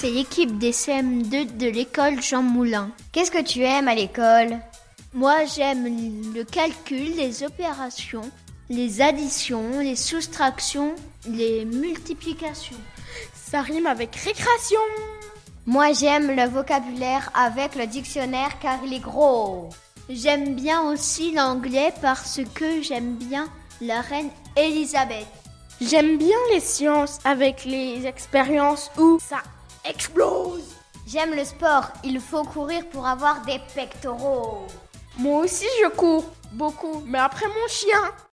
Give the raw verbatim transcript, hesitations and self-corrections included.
fais l'équipe des C M deux de l'école Jean Moulin. Qu'est-ce que tu aimes à l'école ? Moi, j'aime le calcul, les opérations, les additions, les soustractions, les multiplications. Ça rime avec récréation. Moi, j'aime le vocabulaire avec le dictionnaire car il est gros. J'aime bien aussi l'anglais parce que j'aime bien la reine Elisabeth. J'aime bien les sciences avec les expériences où ça explose. J'aime le sport, il faut courir pour avoir des pectoraux. Moi aussi je cours, beaucoup, mais après mon chien.